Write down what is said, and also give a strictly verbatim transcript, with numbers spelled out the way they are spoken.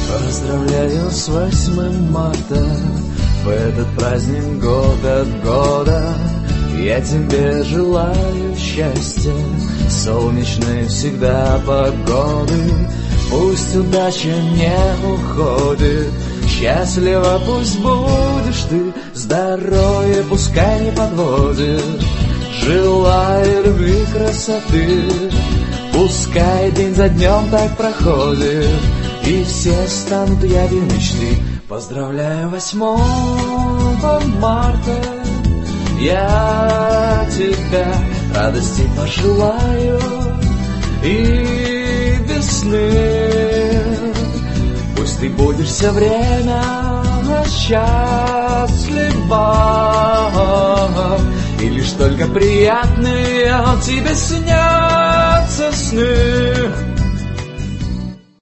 Поздравляю с восьмым марта, в этот праздник год от года. Я тебе желаю счастья, солнечной всегда погоды. Пусть удача не уходит, счастлива пусть будешь ты, здоровье пускай не подводит. Желаю любви, красоты, пускай день за днем так проходит, и все станут явью мечты. Поздравляю восьмого марта, я тебя радости пожелаю и весны. Пусть ты будешь все время счастлива, и лишь только приятные тебе снятся сны.